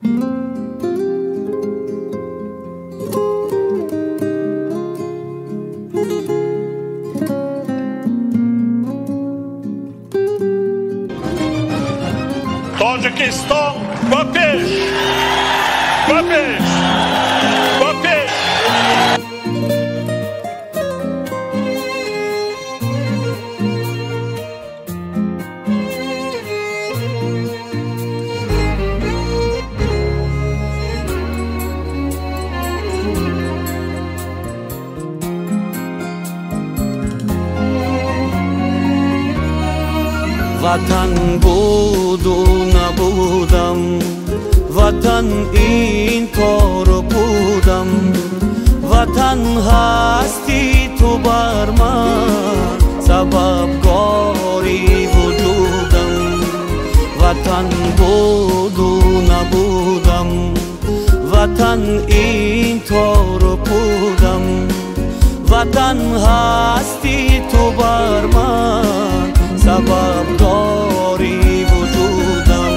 Tadjikistan va پیش va پیش va پیش. وطن بود و نبودم، وطن این کار بودم، وطن هستی تو بر من، سببکاری وجودم. وطن بود و نبودم، وطن این کار بودم، وطن هستی تو بر من، سببکاری وجودم.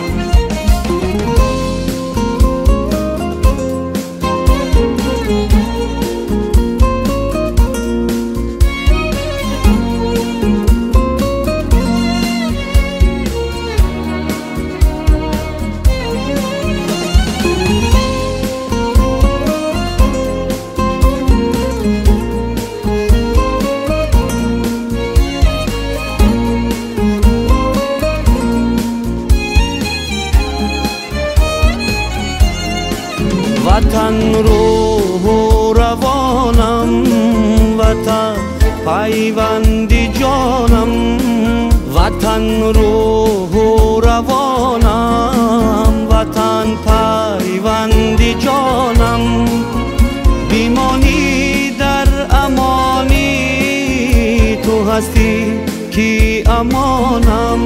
وطن روح و روانم، وطن پیوندی جانم، وطن روح و روانم، وطن پیوندی جانم. بیمانی در امانی تو هستی کی امانم،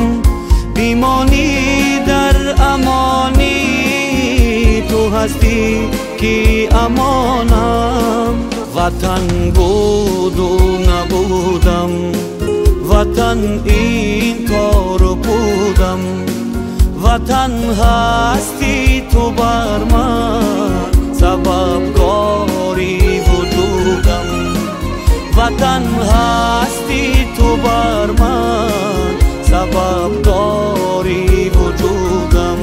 بیمانی در امانی تو هستی کی امانم. وطن بود و نبودم، وطن این کار بودم، وطن هستی تو بر من، سببکاری وجودم. وطن هستی تو بر من، سببکاری وجودم.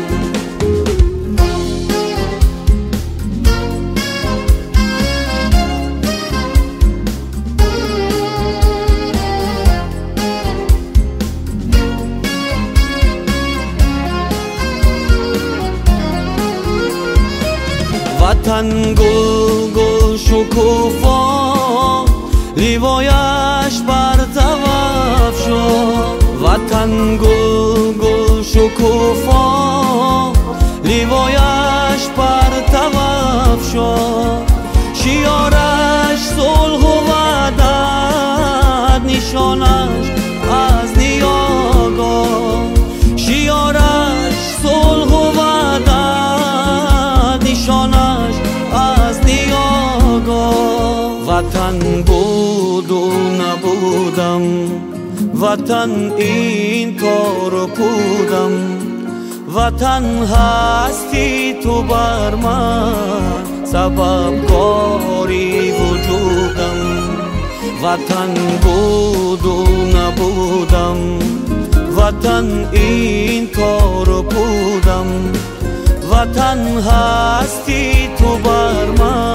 وطن گل گل شکوفا، لیوایش برطرف شد. وطن گل گل شکوفا، لیوایش برطرف شد. شیارش صلح و وحدت، نشانش از نیاگاه. شیارش صلح و وحدت، نشانش از نیاگاه. وطن بود و نبودم، وطن این کار بودم، وطن هستی تو بر من، سببکاری وجودم. وطن بود و نبودم، وطن این کار بودم، وطن هستی تو بر من.